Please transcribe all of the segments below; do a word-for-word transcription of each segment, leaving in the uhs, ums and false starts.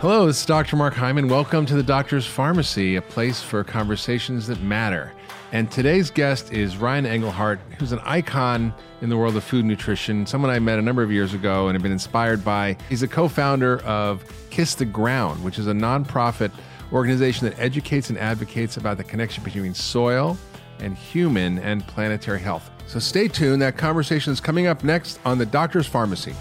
Hello, this is Doctor Mark Hyman. Welcome to the Doctor's Pharmacy, a place for conversations that matter. And today's guest is Ryan Engelhardt, who's an icon in the world of food nutrition, someone I met a number of years ago and have been inspired by. He's a co-founder of Kiss the Ground, which is a nonprofit organization that educates and advocates about the connection between soil and human and planetary health. So stay tuned. That conversation is coming up next on the Doctor's Pharmacy.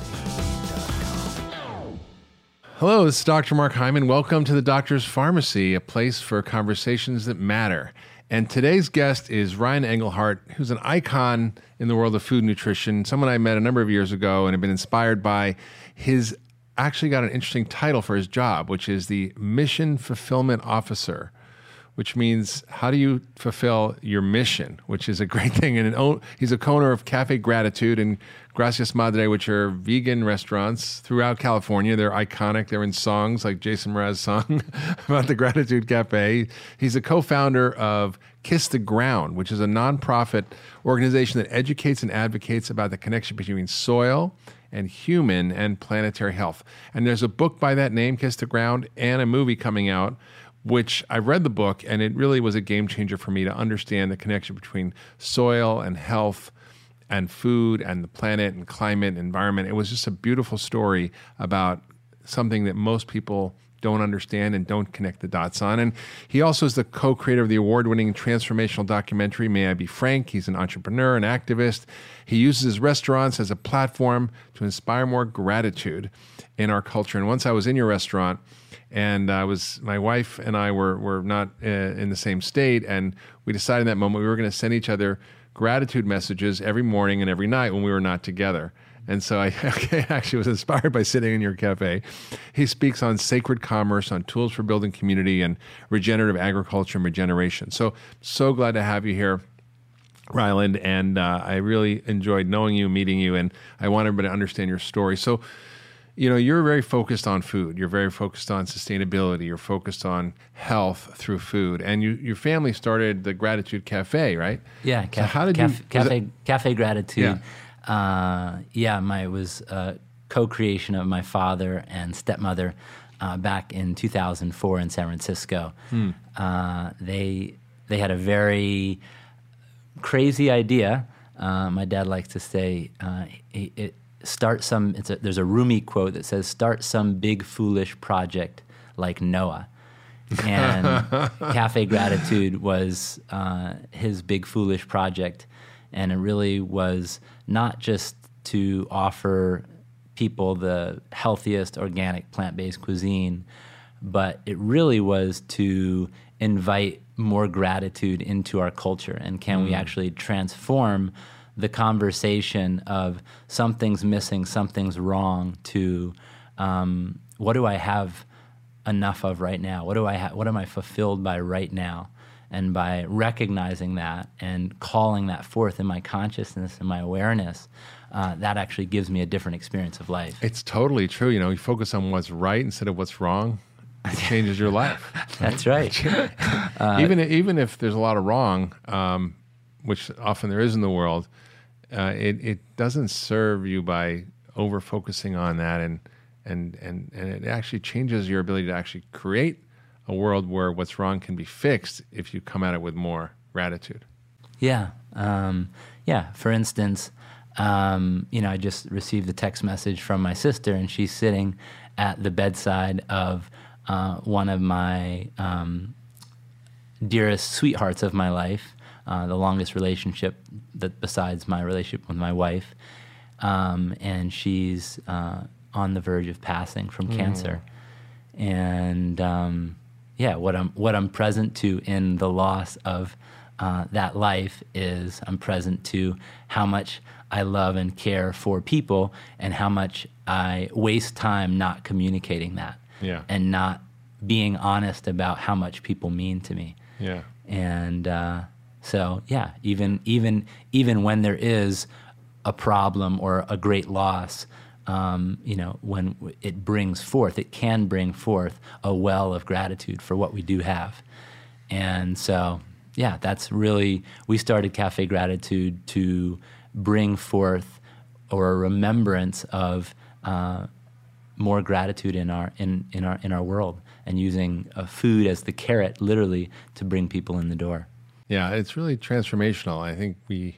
Hello, this is Doctor Mark Hyman. Welcome to the Doctor's Pharmacy, a place for conversations that matter. And today's guest is Ryan Engelhardt, who's an icon in the world of food nutrition, someone I met a number of years ago and have been inspired by. His actually got an interesting title for his job, which is the Mission Fulfillment Officer, which means how do you fulfill your mission, which is a great thing. And an, he's a co-owner of Cafe Gratitude and Gracias Madre, which are vegan restaurants throughout California. They're iconic. They're in songs like Jason Mraz's song about the Gratitude Cafe. He's a co-founder of Kiss the Ground, which is a nonprofit organization that educates and advocates about the connection between soil and human and planetary health. And there's a book by that name, Kiss the Ground, and a movie coming out, which I read the book, and it really was a game changer for me to understand the connection between soil and health and food and the planet and climate and environment. It was just a beautiful story about something that most people don't understand and don't connect the dots on. And he also is the co-creator of the award-winning transformational documentary, May I Be Frank. He's an entrepreneur, an activist. He uses his restaurants as a platform to inspire more gratitude in our culture. And once I was in your restaurant, and I was, my wife and I were were not uh, in the same state, and we decided in that moment we were going to send each other gratitude messages every morning and every night when we were not together. And so I actually was inspired by sitting in your cafe. He speaks on sacred commerce, on tools for building community, and regenerative agriculture and regeneration. So, so glad to have you here, Ryland, and uh, I really enjoyed knowing you, meeting you, and I want everybody to understand your story. So, you know, you're very focused on food. You're very focused on sustainability. You're focused on health through food. And you, your family started the Gratitude Cafe, right? Yeah, so how did Cafe, you, Cafe, it, Cafe Gratitude. Yeah. Uh, yeah, my it was a co-creation of my father and stepmother uh, back in two thousand four in San Francisco. Hmm. Uh, they they had a very crazy idea. Uh, my dad likes to say, uh, it, it, start some. It's a, there's a Rumi quote that says, "Start some big foolish project like Noah." And Cafe Gratitude was uh, his big foolish project. And it really was not just to offer people the healthiest organic plant-based cuisine, but it really was to invite more gratitude into our culture. And can mm. we actually transform the conversation of something's missing, something's wrong, to um, what do I have enough of right now? What do I ha- what am I fulfilled by right now? And by recognizing that and calling that forth in my consciousness and my awareness, uh, that actually gives me a different experience of life. It's totally true. You know, you focus on what's right instead of what's wrong, it changes your life. That's right. uh, even, even if there's a lot of wrong, um, which often there is in the world, uh, it, it doesn't serve you by over-focusing on that, and, and, and, and it actually changes your ability to actually create a world where what's wrong can be fixed if you come at it with more gratitude. Yeah. Um, yeah. For instance, um, you know, I just received a text message from my sister, and she's sitting at the bedside of uh, one of my um, dearest sweethearts of my life, uh, the longest relationship that besides my relationship with my wife. Um, and she's uh, on the verge of passing from mm. cancer. And, um, yeah, what I'm what I'm present to in the loss of uh, that life is I'm present to how much I love and care for people, and how much I waste time not communicating that, yeah, and not being honest about how much people mean to me. Yeah, and uh, so yeah, even even even when there is a problem or a great loss. Um, you know, when it brings forth, it can bring forth a well of gratitude for what we do have. And so, yeah, that's really, we started Cafe Gratitude to bring forth or a remembrance of uh, more gratitude in our in, in our in our world, and using uh, food as the carrot, literally, to bring people in the door. Yeah, it's really transformational. I think we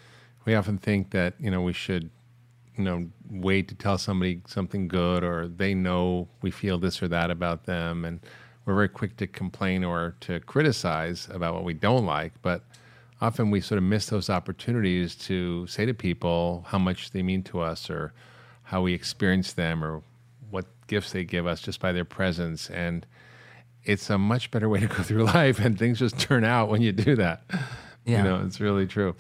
we often think that, you know, we should, you know, wait to tell somebody something good, or they know we feel this or that about them, and we're very quick to complain or to criticize about what we don't like. But often we sort of miss those opportunities to say to people how much they mean to us, or how we experience them, or what gifts they give us just by their presence. And it's a much better way to go through life, and things just turn out when you do that. Yeah. You know, it's really true.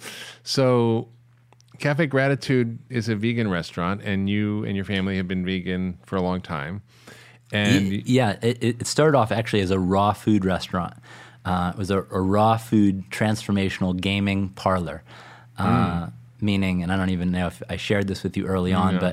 So Cafe Gratitude is a vegan restaurant, and you and your family have been vegan for a long time. And Y- yeah, it, it started off actually as a raw food restaurant. Uh, it was a, a raw food transformational gaming parlor, uh, mm. meaning, and I don't even know if I shared this with you early on, Yeah. but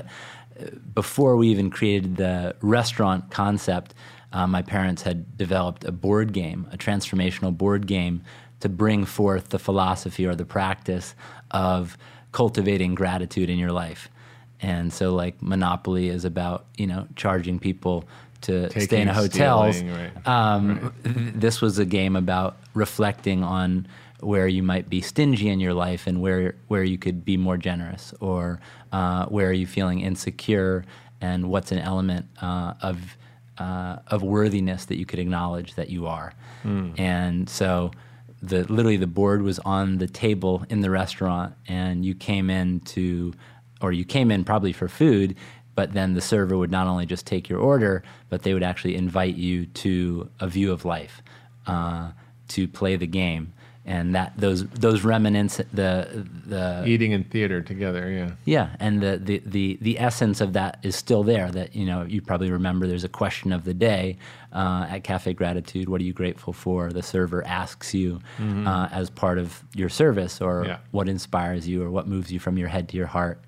before we even created the restaurant concept, uh, my parents had developed a board game, a transformational board game, to bring forth the philosophy or the practice of cultivating gratitude in your life. And so, like, Monopoly is about, you know, charging people to Taking, stay in hotels. stealing, right. Um, Right. th- this was a game about reflecting on where you might be stingy in your life, and where where you could be more generous, or uh, where are you feeling insecure, and what's an element uh, of uh, of worthiness that you could acknowledge that you are. Mm. And so, the literally the board was on the table in the restaurant, and you came in to, or you came in probably for food, but then the server would not only just take your order, but they would actually invite you to a view of life, uh, to play the game. And that those those remnants, the the eating in theater together, yeah. yeah, and the, the, the, the essence of that is still there. That, you know, you probably remember, there's a question of the day uh, at Cafe Gratitude. What are you grateful for? The server asks you mm-hmm. uh, as part of your service, or yeah. what inspires you, or what moves you from your head to your heart.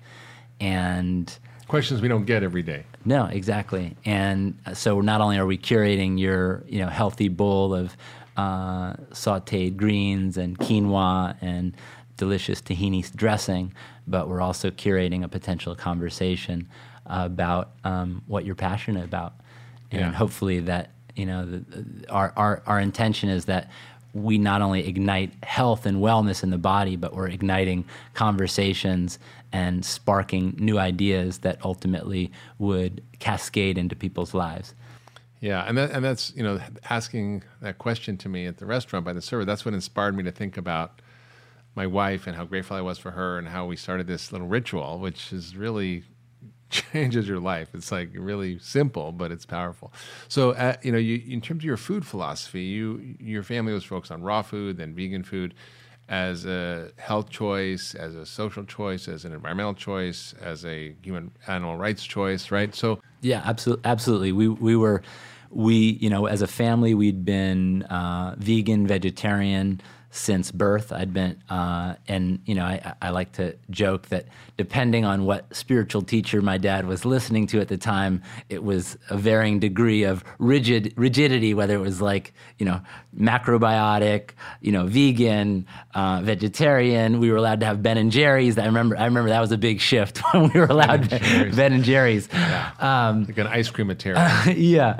And questions we don't get every day. No, exactly. And so not only are we curating your, you know, healthy bowl of uh, sautéed greens and quinoa and delicious tahini dressing, but we're also curating a potential conversation about um, what you're passionate about. And yeah. hopefully that, you know, the, our, our, our intention is that we not only ignite health and wellness in the body, but we're igniting conversations and sparking new ideas that ultimately would cascade into people's lives. Yeah, and that, and that's, you know, asking that question to me at the restaurant by the server, that's what inspired me to think about my wife and how grateful I was for her, and how we started this little ritual, which is really changes your life. It's like really simple, but it's powerful. So, uh, you know, you, in terms of your food philosophy, you your family was focused on raw food, then vegan food, as a health choice, as a social choice, as an environmental choice, as a human animal rights choice, right? So, yeah, absolutely, absolutely. We we were, we you know, as a family, we'd been uh, vegan, vegetarian since birth. I'd been, uh, and you know, I, I like to joke that depending on what spiritual teacher my dad was listening to at the time, it was a varying degree of rigid rigidity, whether it was like, you know, macrobiotic, you know, vegan, uh, vegetarian. We were allowed to have Ben and Jerry's. I remember, I remember that was a big shift when we were allowed Ben and Jerry's. Ben and Jerry's. Yeah. Um, like an ice cream material. yeah.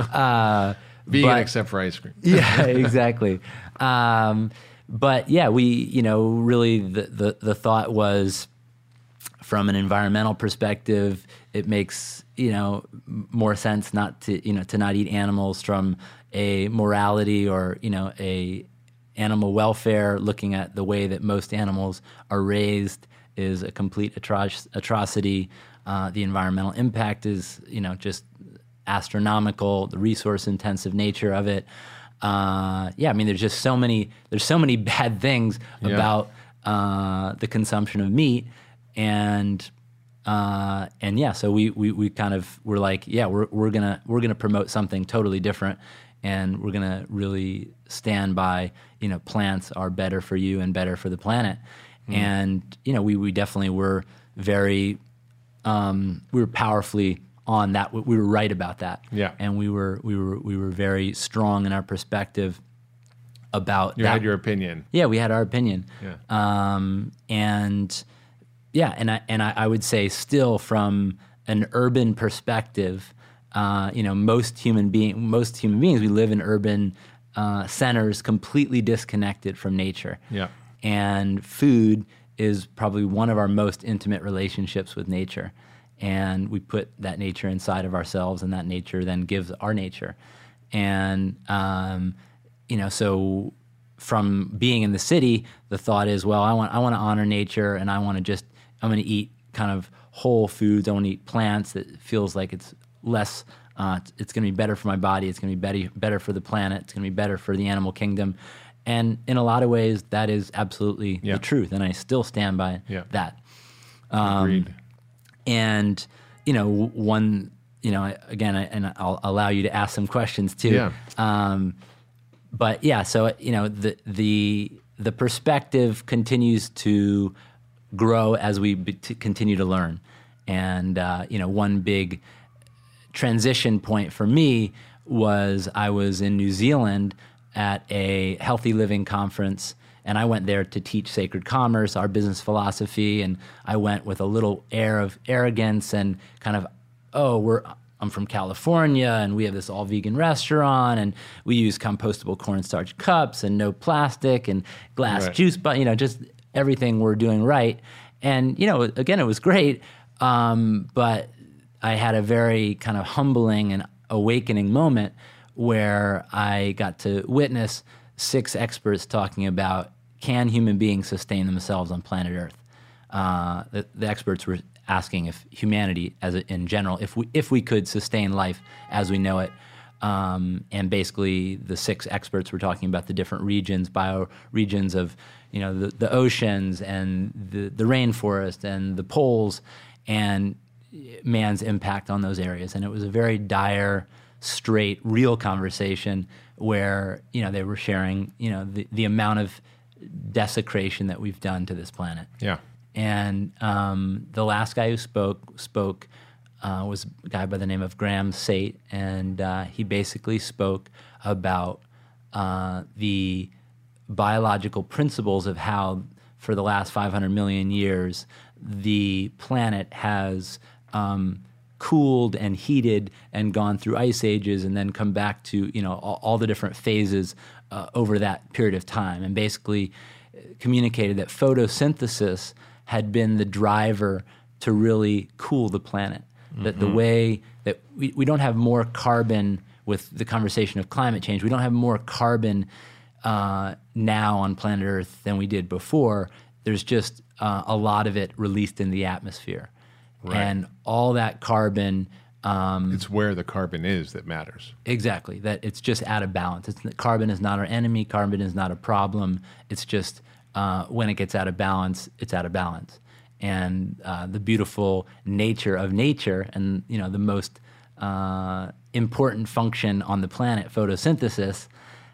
Uh, vegan but, except for ice cream. Yeah, exactly. Um, but yeah, we, you know, really the, the, the thought was, from an environmental perspective, it makes, you know, more sense not to, you know, to not eat animals. From a morality or, you know, a animal welfare, looking at the way that most animals are raised is a complete atro- atrocity. Uh, the environmental impact is, you know, just astronomical, the resource intensive nature of it. Uh, yeah, I mean, there's just so many, there's so many bad things yeah. about uh, the consumption of meat. And, uh, and yeah, so we, we, we kind of were like, yeah, we're, we're gonna, we're gonna promote something totally different. And we're gonna really stand by, you know, plants are better for you and better for the planet. Mm. And, you know, we, we definitely were very, um, we were powerfully on that. We were right about that. Yeah. And we were, we were, we were very strong in our perspective about you that. had your opinion. Yeah, we had our opinion. Yeah. Um, and yeah, and I, and I, I would say still from an urban perspective, uh, you know, most human being, most human beings, we live in urban uh, centers, completely disconnected from nature. Yeah. And food is probably one of our most intimate relationships with nature. And we put that nature inside of ourselves, and that nature then gives our nature. And, um, you know, so from being in the city, the thought is, well, I want I want to honor nature, and I want to just, I'm going to eat kind of whole foods. I want to eat plants that feels like it's less, uh, it's going to be better for my body. It's going to be better, better for the planet. It's going to be better for the animal kingdom. And in a lot of ways, that is absolutely yeah. the truth, and I still stand by yeah. that. Um, Agreed. And, you know, one, you know, again, I, and I'll allow you to ask some questions too. Yeah. Um, but yeah, so, you know, the, the, the perspective continues to grow as we be, to continue to learn. And, uh, you know, one big transition point for me was I was in New Zealand at a healthy living conference, and I went there to teach Sacred Commerce, our business philosophy, and I went with a little air of arrogance and kind of, oh, we're I'm from California, and we have this all-vegan restaurant, and we use compostable cornstarch cups and no plastic and glass right. juice, but you know, just everything we're doing right. And you know, again, it was great, um, but I had a very kind of humbling and awakening moment where I got to witness six experts talking about, can human beings sustain themselves on planet Earth? Uh, the, the experts were asking if humanity, as a, in general, if we if we could sustain life as we know it. Um, and basically, the six experts were talking about the different regions, bioregions of, you know, the, the oceans and the, the rainforest and the poles, and man's impact on those areas. And it was a very dire, straight, real conversation where, you know, they were sharing, you know, the, the amount of desecration that we've done to this planet. Yeah. And um, the last guy who spoke spoke uh, was a guy by the name of Graham Sate, and uh, he basically spoke about uh, the biological principles of how, for the last five hundred million years, the planet has um, cooled and heated and gone through ice ages, and then come back to, you know, all, all the different phases uh, over that period of time, and basically communicated that photosynthesis had been the driver to really cool the planet. Mm-hmm. That the way that we, we don't have more carbon with the conversation of climate change, we don't have more carbon uh, now on planet Earth than we did before. There's just uh, a lot of it released in the atmosphere. Right. And all that carbon... Um, it's where the carbon is that matters. Exactly, that it's just out of balance. It's, carbon is not our enemy, carbon is not a problem. It's just uh, when it gets out of balance, it's out of balance. And uh, the beautiful nature of nature, and you know, the most uh, important function on the planet, photosynthesis,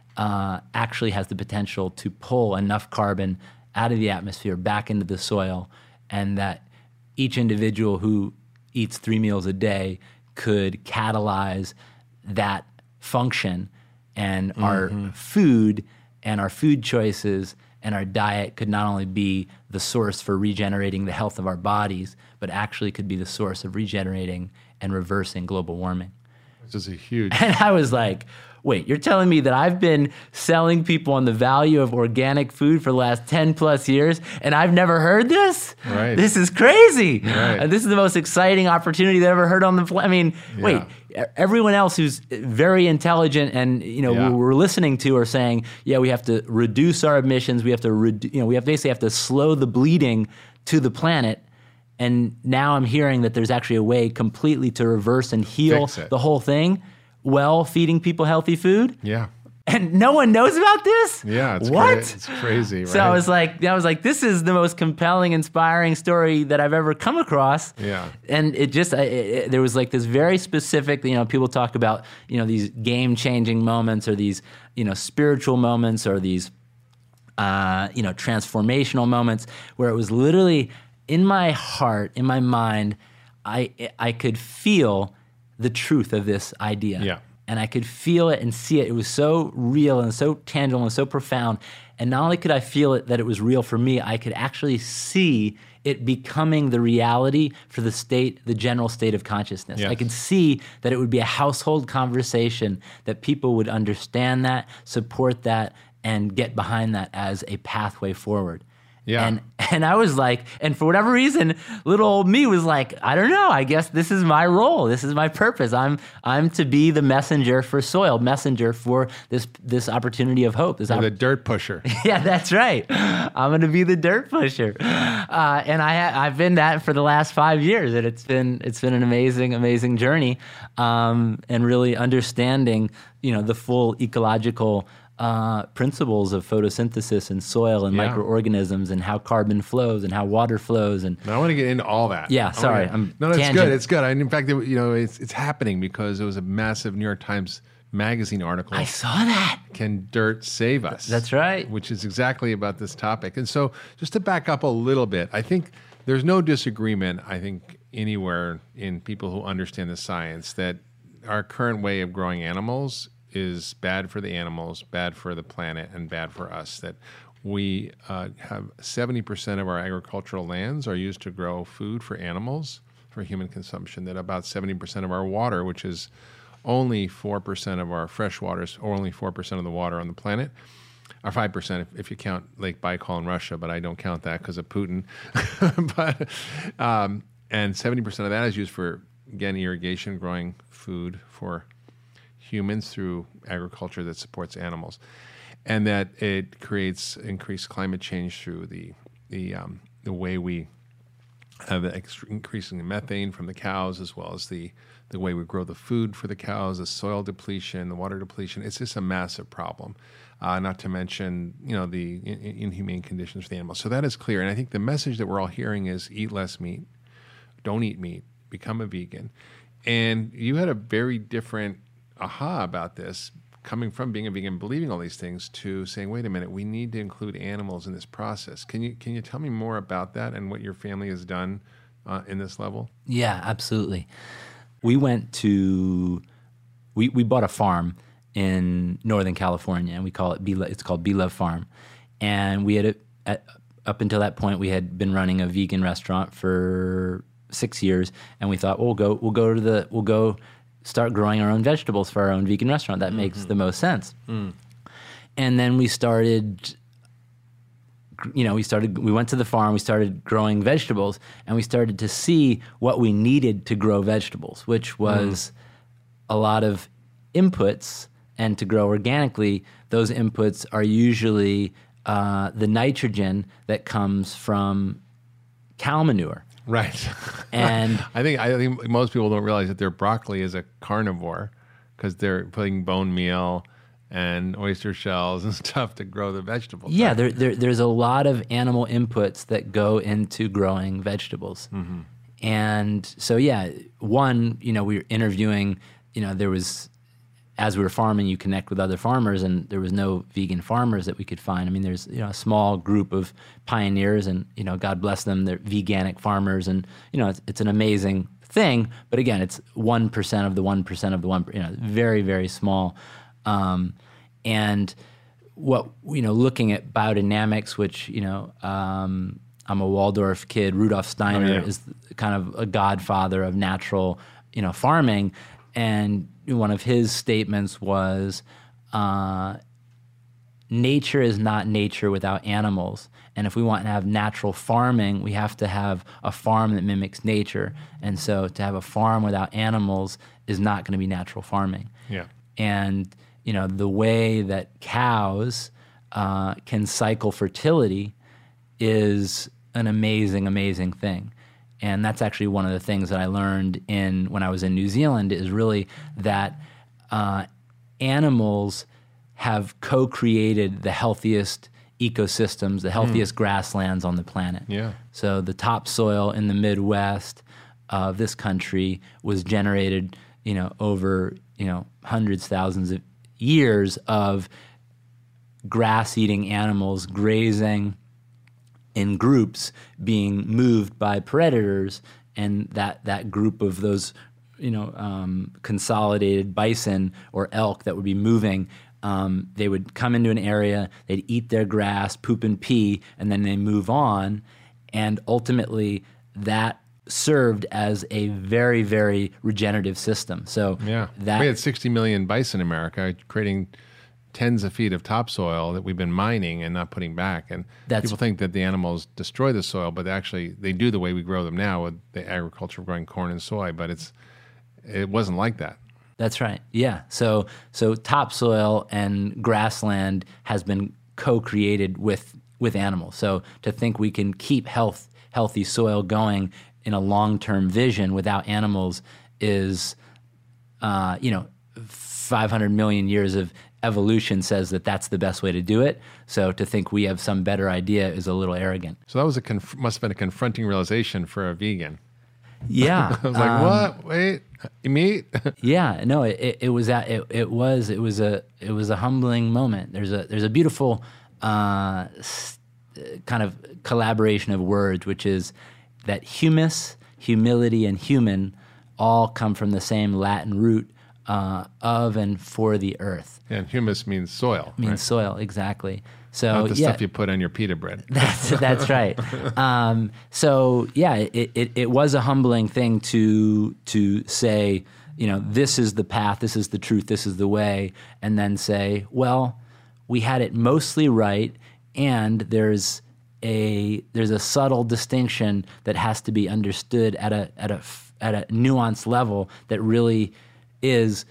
uh, actually has the potential to pull enough carbon out of the atmosphere back into the soil, and that each individual who eats three meals a day could catalyze that function, and mm-hmm. our food and our food choices and our diet could not only be the source for regenerating the health of our bodies, but actually could be the source of regenerating and reversing global warming. This is a huge... And I was like, wait, you're telling me that I've been selling people on the value of organic food for the last ten plus years, and I've never heard this? Right. This is crazy. Right. Uh, this is the most exciting opportunity that I've ever heard on the planet. I mean, yeah. wait, everyone else who's very intelligent and, you know, yeah. we're listening to are saying, yeah, we have to reduce our emissions. We have to, redu- you know, we have basically have to slow the bleeding to the planet. And now I'm hearing that there's actually a way completely to reverse and heal the whole thing. Well, feeding people healthy food. Yeah. And no one knows about this? Yeah, it's what? Cra- it's crazy, right? So I was like, I was like, this is the most compelling, inspiring story that I've ever come across. Yeah. And it just, it, it, there was like this very specific, you know, people talk about, you know, these game-changing moments, or these, you know, spiritual moments, or these, uh, you know, transformational moments, where it was literally in my heart, in my mind, I I could feel the truth of this idea. Yeah. and I could feel it and see it. It was so real and so tangible and so profound. And not only could I feel it that it was real for me, I could actually see it becoming the reality for the state, the general state of consciousness. Yes. I could see that it would be a household conversation, that people would understand that, support that, and get behind that as a pathway forward. Yeah. And and I was like, and for whatever reason, little old me was like, I don't know, I guess this is my role. This is my purpose. I'm I'm to be the messenger for soil, messenger for this this opportunity of hope. This You're opp- the dirt pusher. yeah, that's right. I'm going to be the dirt pusher. Uh, and I ha- I've been that for the last five years, and it's been it's been an amazing, amazing journey, um, and really understanding, you know, the full ecological Uh, principles of photosynthesis and soil and Yeah. microorganisms and how carbon flows and how water flows. And Now, I want to get into all that. Yeah, I sorry, wanna- I'm no, no, it's tangent. good. It's good. I, in fact, it, you know, it's it's happening because it was a massive New York Times Magazine article. I saw that. Can dirt save us? That's right. Which is exactly about this topic. And so, just to back up a little bit, I think there's no disagreement, I think, anywhere in people who understand the science that our current way of growing animals is bad for the animals, bad for the planet, and bad for us. That we uh, have seventy percent of our agricultural lands are used to grow food for animals, for human consumption, that about seventy percent of our water, which is only four percent of our fresh waters, or only four percent of the water on the planet, or five percent if, if you count Lake Baikal in Russia, but I don't count that because of Putin. but um, And seventy percent of that is used for, again, irrigation, growing food for humans through agriculture that supports animals, and that it creates increased climate change through the the um, the way we have ext- increasing methane from the cows, as well as the the way we grow the food for the cows, the soil depletion, the water depletion. It's just a massive problem. Uh, not to mention, you know, the in- inhumane conditions for the animals. So that is clear, and I think the message that we're all hearing is: eat less meat, don't eat meat, become a vegan. And you had a very different aha about this, coming from being a vegan, believing all these things, to saying, wait a minute, we need to include animals in this process. Can you can you tell me more about that and what your family has done uh, in this level? Yeah, absolutely. We went to, we, we bought a farm in Northern California, and we call it, Be, it's called Be Love Farm. And we had, a, at, up until that point, we had been running a vegan restaurant for six years, and we thought, well, we'll go, we'll go to the, we'll go, start growing our own vegetables for our own vegan restaurant. That mm-hmm. makes the most sense. Mm. And then we started, you know, we started, we went to the farm, we started growing vegetables, and we started to see what we needed to grow vegetables, which was mm. a lot of inputs. And to grow organically, those inputs are usually uh, the nitrogen that comes from cow manure. Right. And I think I think most people don't realize that their broccoli is a carnivore because they're putting bone meal and oyster shells and stuff to grow the vegetables. Yeah, right? there, there, there's a lot of animal inputs that go into growing vegetables. Mm-hmm. And so, yeah, one, you know, we were interviewing, you know, there was, as we were farming, you connect with other farmers, and there was no vegan farmers that we could find. I mean, there's, you know, a small group of pioneers, and, you know, God bless them, they're veganic farmers, and, you know, it's, it's an amazing thing. But again, it's one percent of the one percent of the one, you know, very, very small. Um, and what, you know, looking at biodynamics, which, you know, um, I'm a Waldorf kid, Rudolf Steiner oh, yeah. is kind of a godfather of natural, you know, farming. And one of his statements was, uh, nature is not nature without animals. And if we want to have natural farming, we have to have a farm that mimics nature. And so to have a farm without animals is not going to be natural farming. Yeah. And, you know, the way that cows uh, can cycle fertility is an amazing, amazing thing. And that's actually one of the things that I learned in when I was in New Zealand, is really that uh, animals have co-created the healthiest ecosystems, the healthiest mm. grasslands on the planet. Yeah. So the topsoil in the Midwest of this country was generated, you know, over, you know, hundreds, thousands of years of grass-eating animals grazing in groups, being moved by predators, and that, that group of those you know, um, consolidated bison or elk that would be moving. Um, they would come into an area, they'd eat their grass, poop and pee, and then they move on. And ultimately, that served as a very, very regenerative system. So yeah, that we had sixty million bison in America, creating tens of feet of topsoil that we've been mining and not putting back. And That's, people think that the animals destroy the soil, but actually they do the way we grow them now with the agriculture of growing corn and soy. But it's it wasn't like that. That's right. Yeah. So so topsoil and grassland has been co-created with with animals. So to think we can keep health healthy soil going in a long-term vision without animals is, uh, you know, five hundred million years of evolution says that that's the best way to do it. So to think we have some better idea is a little arrogant. So that was a conf- must have been a confronting realization for a vegan. Yeah. I was like, um, what? Wait, meat? Yeah, no, it, it was a, it, it was it was a it was a humbling moment. There's a there's a beautiful uh, kind of collaboration of words, which is that humus, humility, and human all come from the same Latin root uh, of and for the earth. And humus means soil. Means right? soil, exactly. So Not the yeah, stuff you put on your pita bread. That's that's right. Um, so yeah, it, it it was a humbling thing to to say, you know, this is the path, this is the truth, this is the way, and then say, well, we had it mostly right, and there's a there's a subtle distinction that has to be understood at a at a at a nuanced level that really is,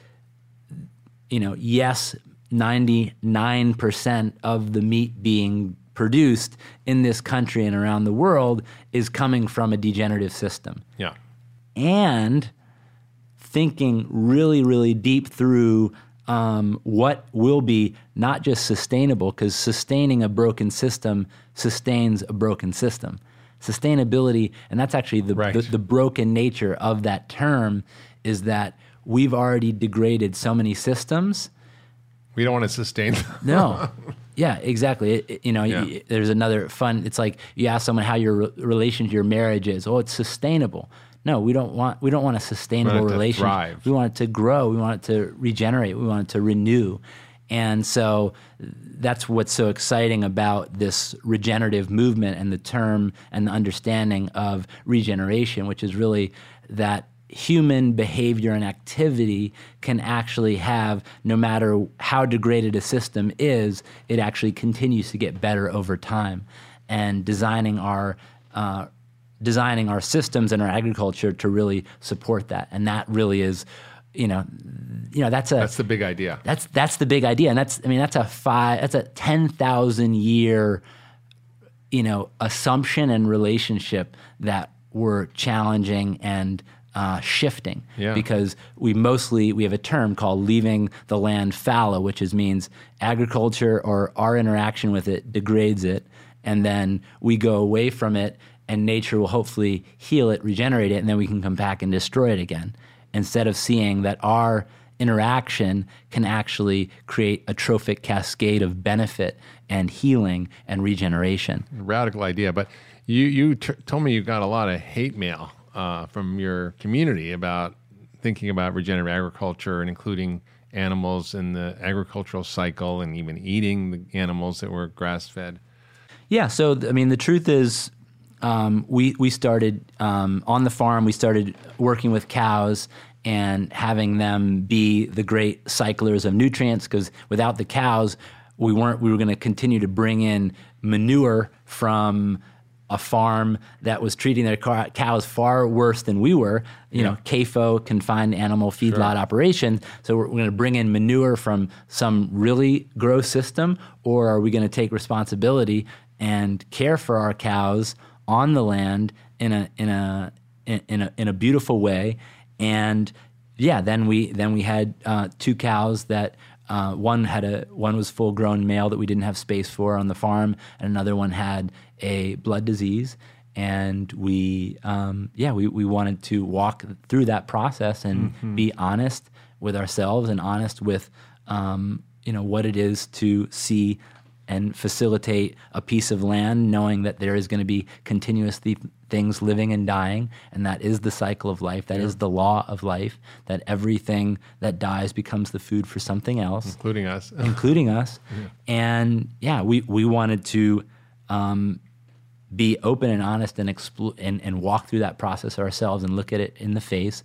you know, yes, ninety-nine percent of the meat being produced in this country and around the world is coming from a degenerative system. Yeah. And thinking really, really deep through um, what will be not just sustainable, because sustaining a broken system sustains a broken system. Sustainability, and that's actually the, right. the, the broken nature of that term, is that we've already degraded so many systems. We don't want to sustain them. No. Yeah, exactly. It, it, you know, Yeah. y there's another fun, it's like you ask someone how your re relationship, your marriage is. Oh, it's sustainable. No, we don't want we don't want a sustainable relationship. Thrive. We want it to grow. We want it to regenerate. We want it to renew. And so that's what's so exciting about this regenerative movement and the term and the understanding of regeneration, which is really that human behavior and activity can actually have, no matter how degraded a system is, it actually continues to get better over time. And designing our uh, designing our systems and our agriculture to really support that. And that really is, you know, you know, that's a That's the big idea. that's that's the big idea. And that's I mean that's a five that's a ten thousand year, you know, assumption and relationship that we're challenging and Uh, shifting. Yeah. Because we mostly, we have a term called leaving the land fallow, which is means agriculture or our interaction with it degrades it, and then we go away from it, and nature will hopefully heal it, regenerate it, and then we can come back and destroy it again. Instead of seeing that our interaction can actually create a trophic cascade of benefit and healing and regeneration. Radical idea. But you, you t told me you got a lot of hate mail Uh, from your community about thinking about regenerative agriculture and including animals in the agricultural cycle and even eating the animals that were grass-fed. Yeah, so I mean, the truth is, um, we we started um, on the farm. We started working with cows and having them be the great cyclers of nutrients. Because without the cows, we weren't. We were going to continue to bring in manure from a farm that was treating their cows far worse than we were, you yeah. know, C A F O, confined animal feedlot sure. operation. So we're, we're going to bring in manure from some really gross system, or are we going to take responsibility and care for our cows on the land in a in a in a in a beautiful way? And yeah, then we then we had uh, two cows that. Uh, one had a one was full grown male that we didn't have space for on the farm, and another one had a blood disease. And we, um, yeah, we, we wanted to walk through that process and mm-hmm. be honest with ourselves and honest with, um, you know, what it is to see and facilitate a piece of land, knowing that there is going to be continuously things living and dying, and that is the cycle of life. That yeah. is the law of life, that everything that dies becomes the food for something else. Including us. including us. Yeah. And yeah, we, we wanted to um, be open and honest and, expl- and and walk through that process ourselves and look at it in the face.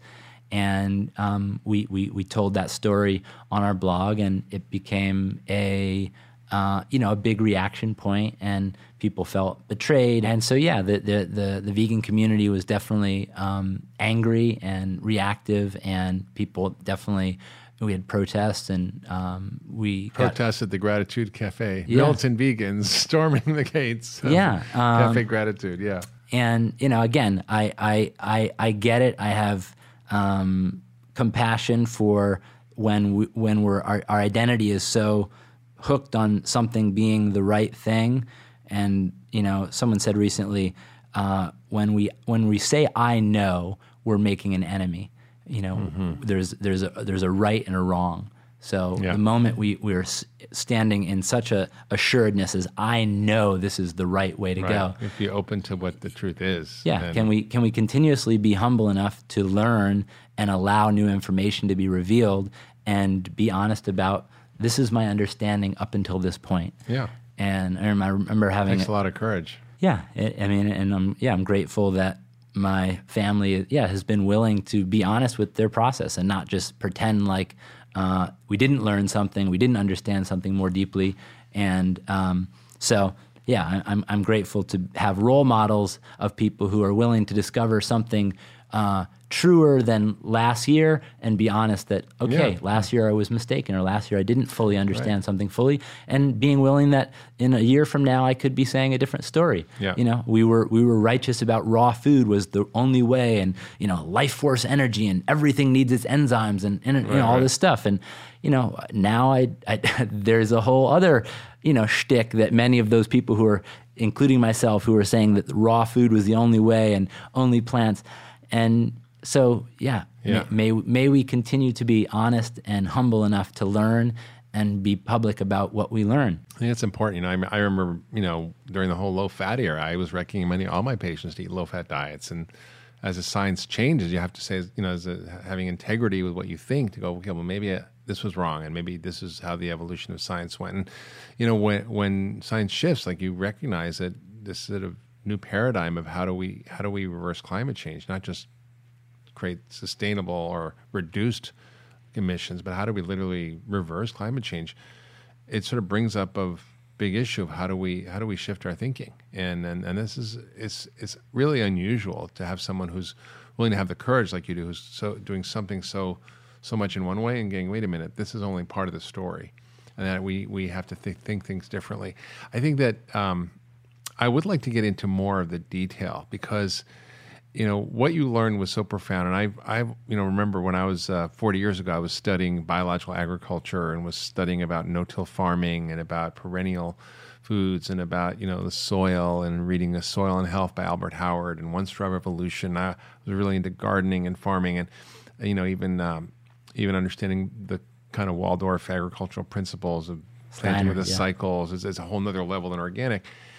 And um, we, we we told that story on our blog, and it became a uh, you know a big reaction point, and people felt betrayed. And so yeah, the the the, the vegan community was definitely um, angry and reactive, and people definitely. We had protests, and um, we protests got, at the Gratitude Cafe. Yeah. Militant vegans storming the gates. Yeah, um, Cafe Gratitude. Yeah, and you know, again, I I I, I get it. I have um, compassion for when we, when we're our, our identity is so hooked on something being the right thing, and you know, someone said recently, uh, when we when we say I know, we're making an enemy. You know, mm-hmm. there's there's a there's a right and a wrong. So yeah. the moment we we're standing in such a assuredness as I know this is the right way to right. go. If you're open to what the truth is. Yeah. Then. Can we can we continuously be humble enough to learn and allow new information to be revealed and be honest about this is my understanding up until this point. Yeah. And I remember having it takes a lot of courage. Yeah. It, I mean, and I'm yeah I'm grateful that. My family, yeah, has been willing to be honest with their process and not just pretend like uh, we didn't learn something, we didn't understand something more deeply, and um, so yeah, I'm I'm grateful to have role models of people who are willing to discover something uh, truer than last year and be honest that okay, yeah. last year I was mistaken or last year I didn't fully understand right. something fully, and being willing that in a year from now I could be saying a different story. Yeah. You know, we were we were righteous about raw food was the only way, and you know, life force energy and everything needs its enzymes and, and right, you know all right. this stuff, and you know now I, I there's a whole other you know shtick that many of those people who are, including myself, who are saying that raw food was the only way and only plants, and so yeah, yeah. May, may may we continue to be honest and humble enough to learn and be public about what we learn. I think it's important. You know, I, I remember, you know, during the whole low-fat era, I was recommending all my patients to eat low-fat diets. And as the science changes, you have to say, you know, as a, having integrity with what you think to go, okay, well, maybe I, this was wrong, and maybe this is how the evolution of science went. And, you know, when when science shifts, like you recognize that this sort of new paradigm of how do we how do we reverse climate change, not just create sustainable or reduced emissions, but how do we literally reverse climate change? It sort of brings up a big issue of how do we how do we shift our thinking, and and, and this is it's it's really unusual to have someone who's willing to have the courage like you do, who's so doing something so so much in one way and getting, wait a minute, this is only part of the story, and that we we have to th- think things differently. I think that um, I would like to get into more of the detail because, you know, what you learned was so profound. And I, I, you know, remember when I was uh, forty years ago, I was studying biological agriculture and was studying about no-till farming and about perennial foods and about, you know, the soil, and reading The Soil and Health by Albert Howard and One Straw Revolution. I was really into gardening and farming, and, you know, even um, even understanding the kind of Waldorf agricultural principles of planting with the yeah. cycles is, is a whole nother level than organic.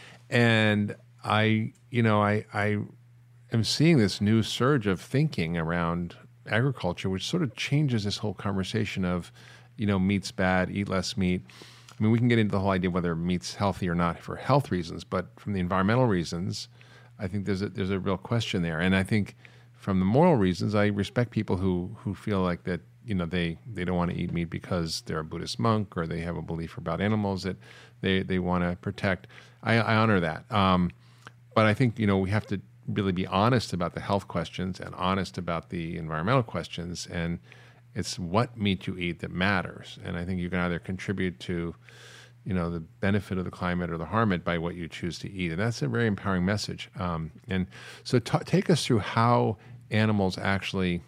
And I, you know, I, I, I'm seeing this new surge of thinking around agriculture, which sort of changes this whole conversation of, you know, meat's bad, eat less meat. I mean, we can get into the whole idea whether meat's healthy or not for health reasons, but from the environmental reasons, I think there's a, there's a real question there. And I think from the moral reasons, I respect people who, who feel like that, you know, they, they don't want to eat meat because they're a Buddhist monk or they have a belief about animals that they, they want to protect. I, I honor that. Um, but I think, you know, we have to really be honest about the health questions and honest about the environmental questions, and it's what meat you eat that matters. And I think you can either contribute to, you know, the benefit of the climate or the harm it by what you choose to eat, and that's a very empowering message. Um, and so, t- take us through how animals actually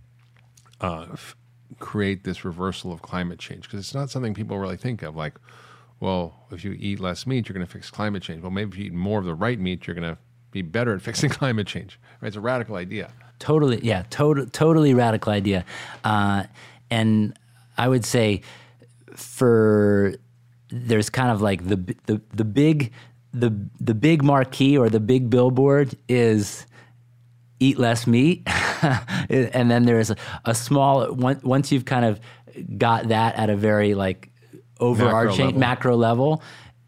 uh, f- create this reversal of climate change, because it's not something people really think of. Like, well, if you eat less meat, you're going to fix climate change. Well, maybe if you eat more of the right meat, you're going to be better at fixing climate change. Right? It's a radical idea. Totally, yeah, to- totally radical idea. Uh, and I would say for there's kind of like the the the big the the big marquee or the big billboard is eat less meat, and then there's a, a small one, once you've kind of got that at a very like overarching macro level, macro level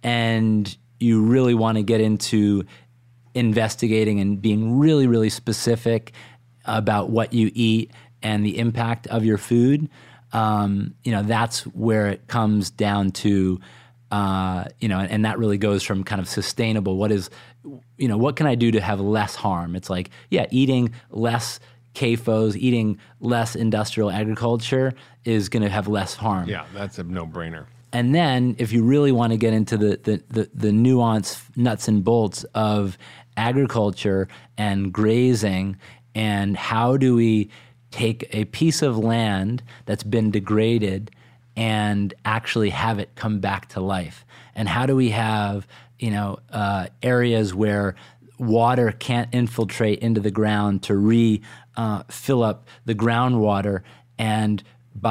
and you really want to get into investigating and being really really specific about what you eat and the impact of your food. Um, you know, that's where it comes down to, uh, you know, and, and that really goes from kind of sustainable. What is, you know, what can I do to have less harm? It's like, yeah, eating less C A F Os, eating less industrial agriculture is going to have less harm. Yeah, that's a no-brainer. And then if you really want to get into the, the, the, the nuance, nuts and bolts of agriculture and grazing, and how do we take a piece of land that's been degraded and actually have it come back to life? And how do we have, you know, uh, areas where water can't infiltrate into the ground to re uh, fill up the groundwater, and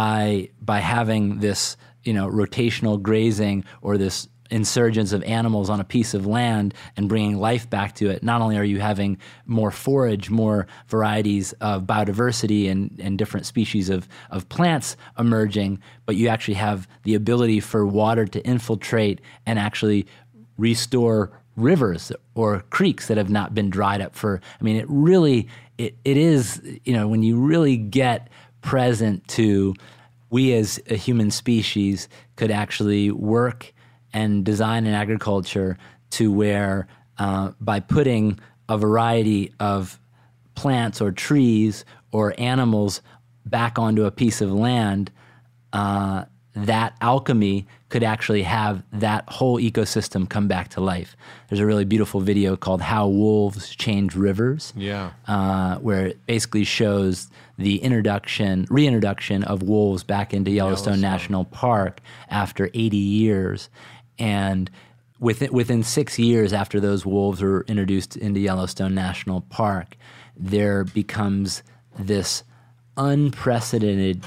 by by having this, you know, rotational grazing or this insurgence of animals on a piece of land and bringing life back to it, not only are you having more forage, more varieties of biodiversity and, and different species of, of plants emerging, but you actually have the ability for water to infiltrate and actually restore rivers or creeks that have not been dried up for, I mean, it really, it, it is, you know, when you really get present to, we as a human species could actually work and design an agriculture to where uh, by putting a variety of plants or trees or animals back onto a piece of land, uh, that alchemy could actually have that whole ecosystem come back to life. There's a really beautiful video called How Wolves Change Rivers, yeah, uh, where it basically shows the introduction, reintroduction of wolves back into Yellowstone, Yellowstone. National Park after eighty years. And within, within six years after those wolves were introduced into Yellowstone National Park, there becomes this unprecedented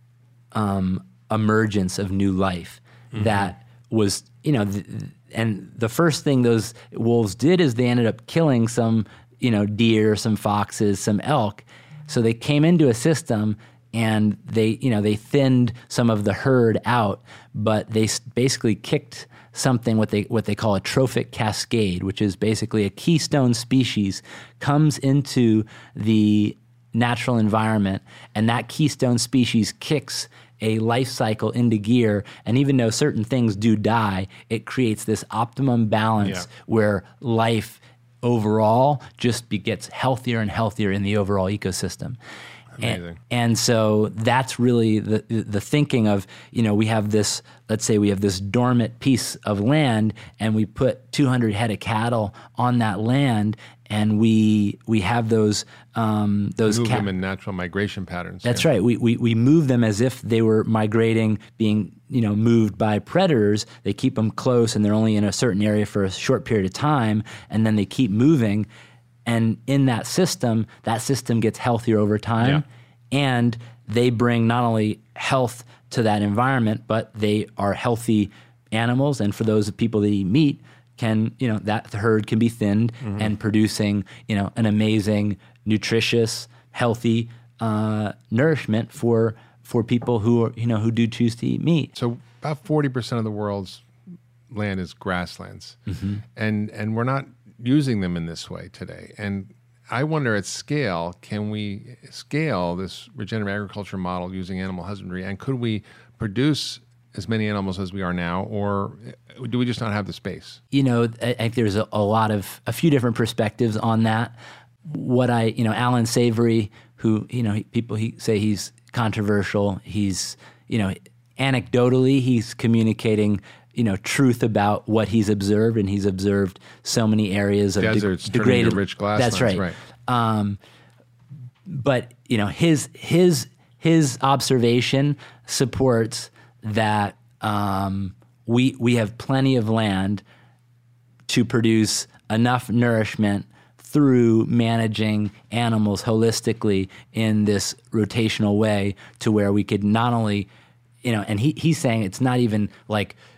um, emergence of new life mm-hmm. that was, you know, th- and the first thing those wolves did is they ended up killing some, you know, deer, some foxes, some elk. So they came into a system and they, you know, they thinned some of the herd out, but they basically kicked something what they what they call a trophic cascade, which is basically a keystone species comes into the natural environment, and that keystone species kicks a life cycle into gear. And even though certain things do die, it creates this optimum balance yeah. where life overall just be, gets healthier and healthier in the overall ecosystem. Amazing. And, and so that's really the the thinking of, you know, we have this, let's say we have this dormant piece of land and we put two hundred head of cattle on that land, and we we have those um, those move ca- them in natural migration patterns. That's yeah. right. We, we we move them as if they were migrating, being, you know, moved by predators. They keep them close, and they're only in a certain area for a short period of time, and then they keep moving. And in that system, that system gets healthier over time, yeah. and they bring not only health to that environment, but they are healthy animals. And for those people that eat meat, can, you know, that herd can be thinned mm-hmm. and producing, you know, an amazing, nutritious, healthy uh, nourishment for for people who are, you know, who do choose to eat meat. So about forty percent of the world's land is grasslands, mm-hmm. and and we're not using them in this way today. And I wonder at scale, can we scale this regenerative agriculture model using animal husbandry, and could we produce as many animals as we are now, or do we just not have the space? You know, I think there's a, a lot of, a few different perspectives on that. What I, you know, Alan Savory, who, you know, he, people he say he's controversial, he's, you know, anecdotally, he's communicating, you know, truth about what he's observed, and he's observed so many areas of deserts de- degraded into rich grasslands. That's right. right. Um, but you know, his his his observation supports that um, we we have plenty of land to produce enough nourishment through managing animals holistically in this rotational way, to where we could not only, you know, and he he's saying it's not even like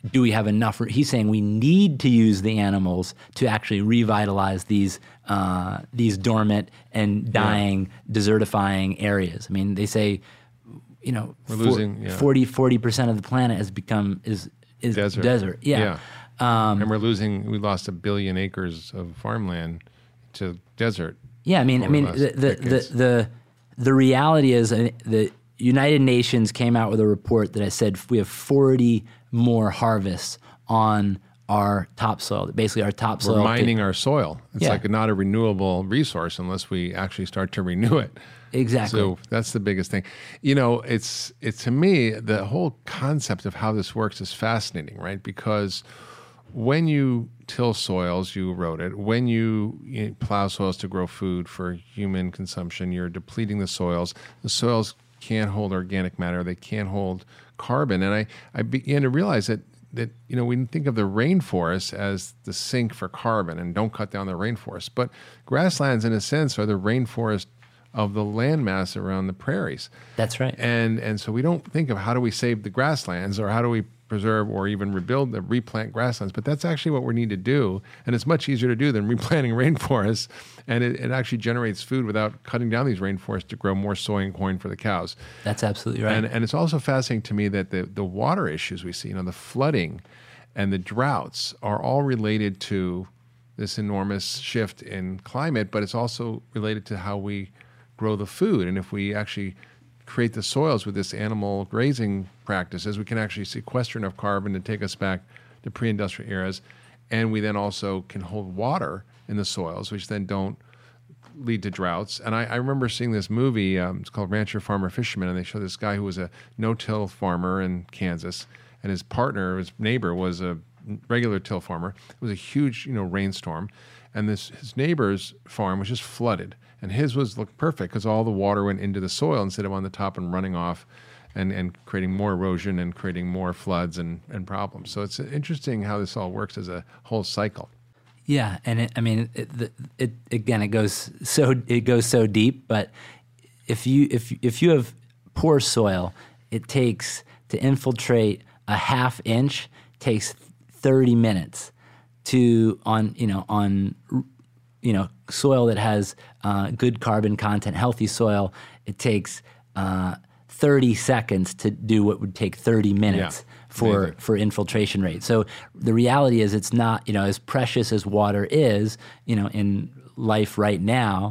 do we have enough? He's saying we need to use the animals to actually revitalize these uh, these dormant and dying, yeah. desertifying areas. I mean, they say, you know, we're losing yeah. forty percent of the planet has become is is desert. desert. Yeah. yeah. Um, and we're losing. We lost a billion acres of farmland to desert. Yeah, I mean, I mean, the the, the the the reality is uh, the United Nations came out with a report that said we have forty more harvests on our topsoil. Basically, our topsoil. We're mining can, our soil. It's yeah. like not a renewable resource unless we actually start to renew it. Exactly. So that's the biggest thing. You know, it's it's to me the whole concept of how this works is fascinating, right? Because when you till soils, you erode it. When you, you know, plow soils to grow food for human consumption, you're depleting the soils. The soils can't hold organic matter. They can't hold carbon. And I, I began to realize that, that, you know, we think of the rainforest as the sink for carbon and don't cut down the rainforest. But grasslands, in a sense, are the rainforest of the landmass around the prairies. That's right. And and so we don't think of how do we save the grasslands or how do we preserve or even rebuild the replant grasslands, but that's actually what we need to do. And it's much easier to do than replanting rainforests. And it, it actually generates food without cutting down these rainforests to grow more soy and corn for the cows. That's absolutely right. And, and it's also fascinating to me that the, the water issues we see, you know, the flooding and the droughts are all related to this enormous shift in climate, but it's also related to how we grow the food. And if we actually create the soils with this animal grazing practices, we can actually sequester enough carbon to take us back to pre-industrial eras. And we then also can hold water in the soils, which then don't lead to droughts. And I, I remember seeing this movie, um, it's called Rancher, Farmer, Fisherman, and they show this guy who was a no-till farmer in Kansas, and his partner, his neighbor, was a regular till farmer. It was a huge, you know, rainstorm, and this his neighbor's farm was just flooded. And his was looked perfect because all the water went into the soil instead of on the top and running off and, and creating more erosion and creating more floods and, and problems. So it's interesting how this all works as a whole cycle. Yeah, and it, I mean, it, it again, it goes so it goes so deep. But if you if if you have poor soil, it takes to infiltrate a half inch takes thirty minutes to on you know on. you know, soil that has uh, good carbon content, healthy soil, it takes uh, thirty seconds to do what would take thirty minutes yeah, for amazing. for infiltration rate. So the reality is it's not, you know, as precious as water is, you know, in life right now,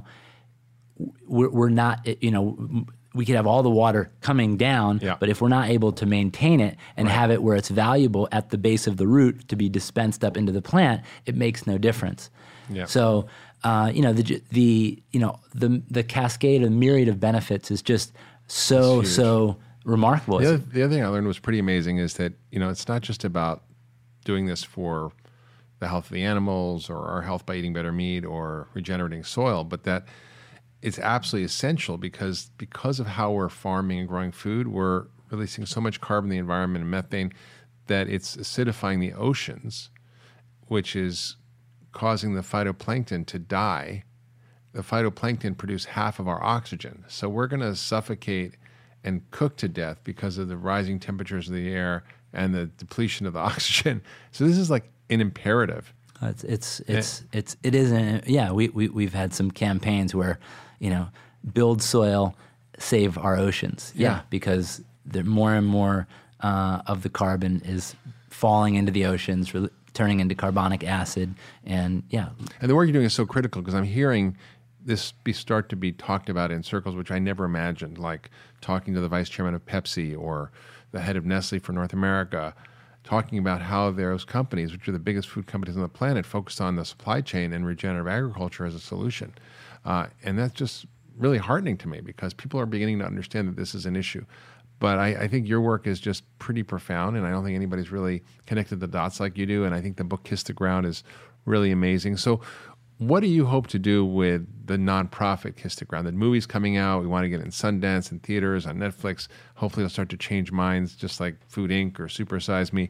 we're, we're not, you know, we could have all the water coming down, yeah. but if we're not able to maintain it and right. have it where it's valuable at the base of the root to be dispensed up into the plant, it makes no difference. Yeah. So, uh, you know, the the you know the the cascade of myriad of benefits is just so so remarkable. The other, the other thing I learned was pretty amazing is that, you know, it's not just about doing this for the health of the animals or our health by eating better meat or regenerating soil, but that it's absolutely essential because because of how we're farming and growing food, we're releasing so much carbon in the environment and methane that it's acidifying the oceans, which is causing the phytoplankton to die. The phytoplankton produce half of our oxygen. So we're going to suffocate and cook to death because of the rising temperatures of the air and the depletion of the oxygen. So this is like an imperative. It's it's it's and, it's it is an, yeah. We we we've had some campaigns where, you know, build soil, save our oceans. Yeah, yeah because the more and more uh, of the carbon is falling into the oceans, re- turning into carbonic acid, and yeah. And the work you're doing is so critical because I'm hearing this be start to be talked about in circles which I never imagined, like talking to the vice chairman of Pepsi or the head of Nestle for North America, talking about how those companies, which are the biggest food companies on the planet, focused on the supply chain and regenerative agriculture as a solution. Uh, and that's just really heartening to me because people are beginning to understand that this is an issue. But I, I think your work is just pretty profound, and I don't think anybody's really connected the dots like you do. And I think the book Kiss the Ground is really amazing. So what do you hope to do with the nonprofit Kiss the Ground? The movie's coming out. We want to get it in Sundance and theaters, on Netflix. Hopefully it'll start to change minds just like Food Incorporated or Super Size Me.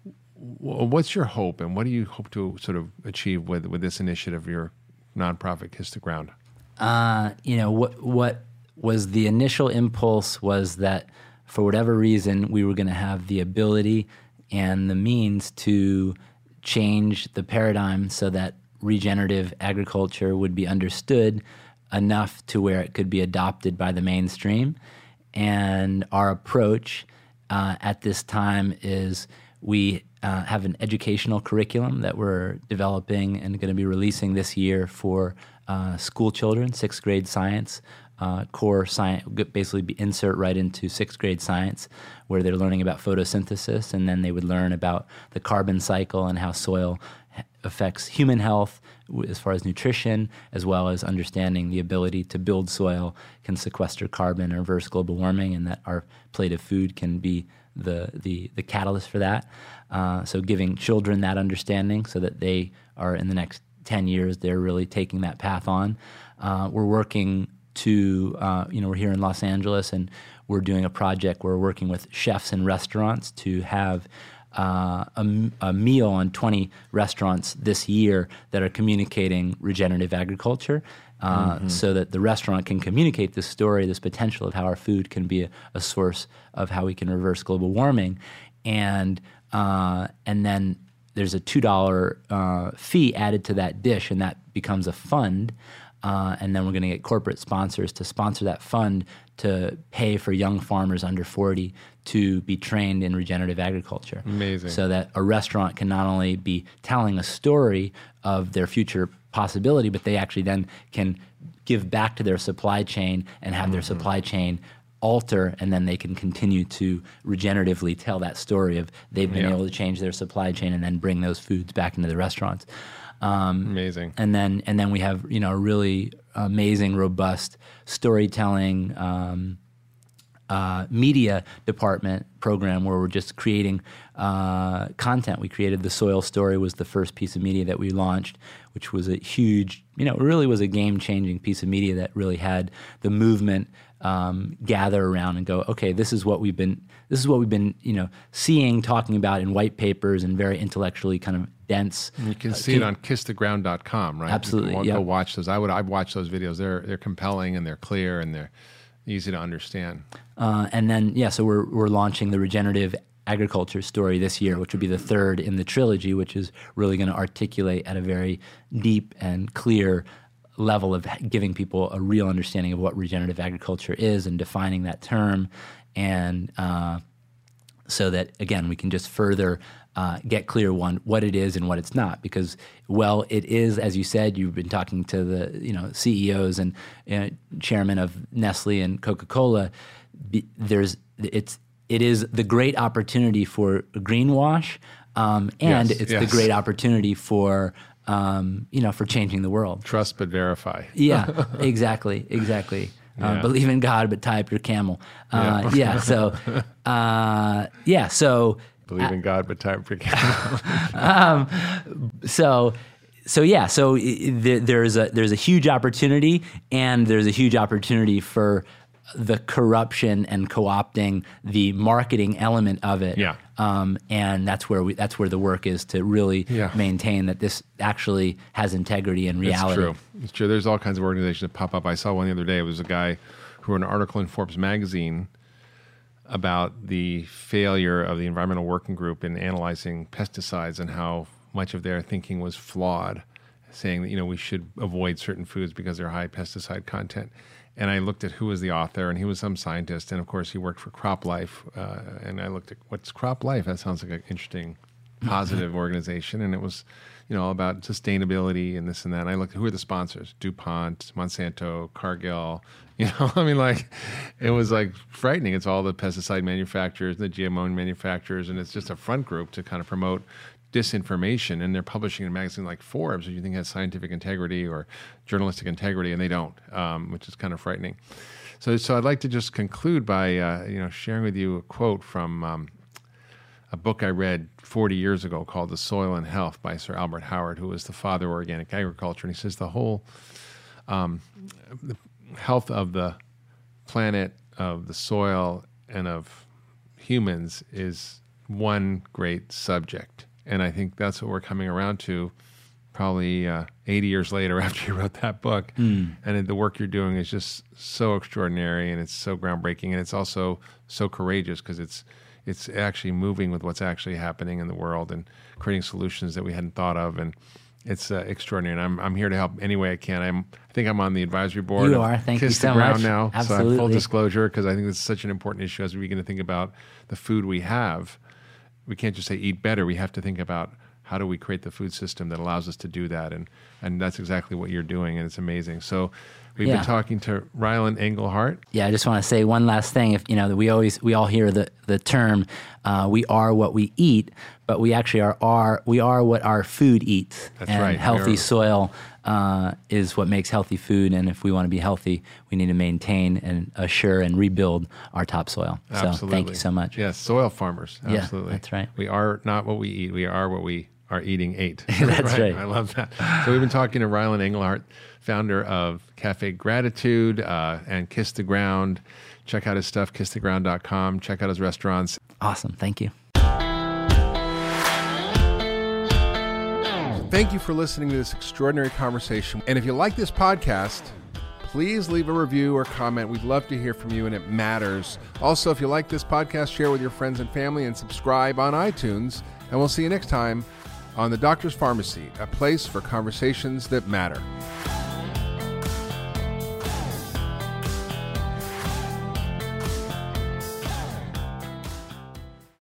What's your hope, and what do you hope to sort of achieve with, with this initiative, your nonprofit Kiss the Ground? Uh, you know, what what was the initial impulse was that for whatever reason, we were going to have the ability and the means to change the paradigm so that regenerative agriculture would be understood enough to where it could be adopted by the mainstream. And our approach uh, at this time is we uh, have an educational curriculum that we're developing and going to be releasing this year for uh, school children, sixth grade science, uh, core science, basically be insert right into sixth grade science, where they're learning about photosynthesis, and then they would learn about the carbon cycle and how soil affects human health as far as nutrition, as well as understanding the ability to build soil, can sequester carbon and reverse global warming, and that our plate of food can be the the, the catalyst for that. Uh, so giving children that understanding so that they are, in the next ten years, they're really taking that path on. Uh, we're working to, uh, you know, we're here in Los Angeles, and we're doing a project where we're working with chefs and restaurants to have Uh, a, a meal on twenty restaurants this year that are communicating regenerative agriculture, uh, mm-hmm. so that the restaurant can communicate this story, this potential of how our food can be a, a source of how we can reverse global warming. And uh, and then there's a two dollars uh, fee added to that dish, and that becomes a fund. Uh, and then we're going to get corporate sponsors to sponsor that fund to pay for young farmers under forty to be trained in regenerative agriculture. Amazing. So that a restaurant can not only be telling a story of their future possibility, but they actually then can give back to their supply chain and have mm-hmm. their supply chain alter, and then they can continue to regeneratively tell that story of they've been yeah. able to change their supply chain and then bring those foods back into the restaurants. Um, amazing. And then and then we have, you know, a really amazing, robust storytelling um, uh, media department program where we're just creating uh, content. We created The Soil Story, was the first piece of media that we launched, which was a huge, you know, it really was a game-changing piece of media that really had the movement um, gather around and go, okay, this is what we've been, this is what we've been, you know, seeing, talking about in white papers and very intellectually kind of dense. And you can uh, see it on kiss the ground dot com, right? Absolutely. You can yep. go watch those. I would. I've watched those videos. They're they're compelling and they're clear and they're easy to understand. Uh, and then yeah, so we're we're launching the regenerative agriculture story this year, which would be the third in the trilogy, which is really going to articulate at a very deep and clear level of giving people a real understanding of what regenerative agriculture is and defining that term, and uh, so that again we can just further uh, get clear one what it is and what it's not. Because well, it is, as you said, you've been talking to the you know C E Os and uh, chairman of Nestle and Coca-Cola. Be, there's it's it is the great opportunity for greenwash, um, and yes, it's yes. the great opportunity for Um, you know, for changing the world. Trust but verify. Yeah, exactly, exactly. Uh, Yeah. Believe in God, but tie up your camel. Uh, yeah. yeah. So, uh, yeah. So. Believe in God, but tie up your camel. um, so, so yeah. So th- there's a there's a huge opportunity, and there's a huge opportunity for the corruption and co-opting the marketing element of it. Yeah. Um, and that's where we that's where the work is, to really Yeah. maintain that this actually has integrity and reality. It's true. It's true. There's all kinds of organizations that pop up. I saw one the other day. It was a guy who wrote an article in Forbes magazine about the failure of the Environmental Working Group in analyzing pesticides and how much of their thinking was flawed, saying that, you know, we should avoid certain foods because they're high pesticide content. And I looked at who was the author, and he was some scientist, and of course he worked for CropLife. Uh, and I looked at what's CropLife? That sounds like an interesting, positive organization, and it was, you know, all about sustainability and this and that. And I looked at who are the sponsors: DuPont, Monsanto, Cargill. You know, I mean, like, it was like frightening. It's all the pesticide manufacturers, the G M O manufacturers, and it's just a front group to kind of promote disinformation, and they're publishing in a magazine like Forbes, which you think has scientific integrity or journalistic integrity, and they don't, um, which is kind of frightening. So, so I'd like to just conclude by uh, you know sharing with you a quote from um, a book I read forty years ago called "The Soil and Health" by Sir Albert Howard, who was the father of organic agriculture, and he says the whole um, the health of the planet, of the soil, and of humans is one great subject. And I think that's what we're coming around to probably uh, eighty years later after you wrote that book. Mm. And the work you're doing is just so extraordinary, and it's so groundbreaking, and it's also so courageous, because it's it's actually moving with what's actually happening in the world and creating solutions that we hadn't thought of. And it's uh, extraordinary. And I'm I'm here to help any way I can. I'm I think I'm on the advisory board. You of are. Thank Kiss you so the Ground much. now. Absolutely. So I'm full disclosure, because I think this is such an important issue as we begin to think about the food we have. We can't just say eat better. We have to think about how do we create the food system that allows us to do that, and and that's exactly what you're doing, and it's amazing. So we've Yeah. been talking to Rylan Engelhart. Yeah, I just want to say one last thing. If you know, we always we all hear the the term uh, "we are what we eat," but we actually are are we are what our food eats. That's and right. Healthy We are- soil uh, is what makes healthy food, and if we want to be healthy, we need to maintain and assure and rebuild our topsoil. So Absolutely. thank you so much. Yes, soil farmers. Yeah, Absolutely. that's right. We are not what we eat. We are what we are eating ate. That's right. I love that. So we've been talking to Rylan Engelhart, founder of Cafe Gratitude uh, and Kiss the Ground. Check out his stuff, kiss the ground dot com. Check out his restaurants. Awesome. Thank you. Thank you for listening to this extraordinary conversation. And if you like this podcast, please leave a review or comment. We'd love to hear from you, and it matters. Also, if you like this podcast, share with your friends and family and subscribe on iTunes. And we'll see you next time on The Doctor's Pharmacy, a place for conversations that matter.